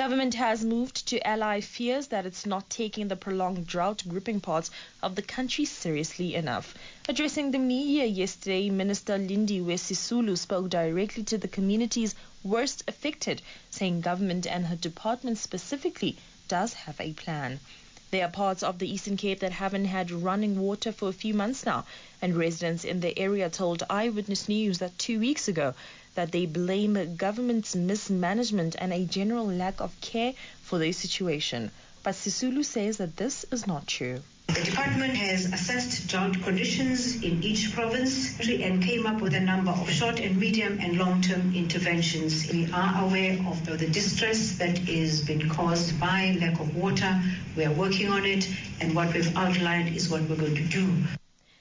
Government has moved to ally fears that it's not taking the prolonged drought gripping parts of the country seriously enough. Addressing the media yesterday, Minister Lindiwe Sisulu spoke directly to the communities worst affected, saying government and her department specifically does have a plan. There are parts of the Eastern Cape that haven't had running water for a few months now, and residents in the area told Eyewitness News that 2 weeks ago that they blame government's mismanagement and a general lack of care for their situation. But Sisulu says that this is not true. The department has assessed drought conditions in each province and came up with a number of short and medium and long-term interventions. We are aware of the distress that is being caused by lack of water. We are working on it, and what we've outlined is what we're going to do.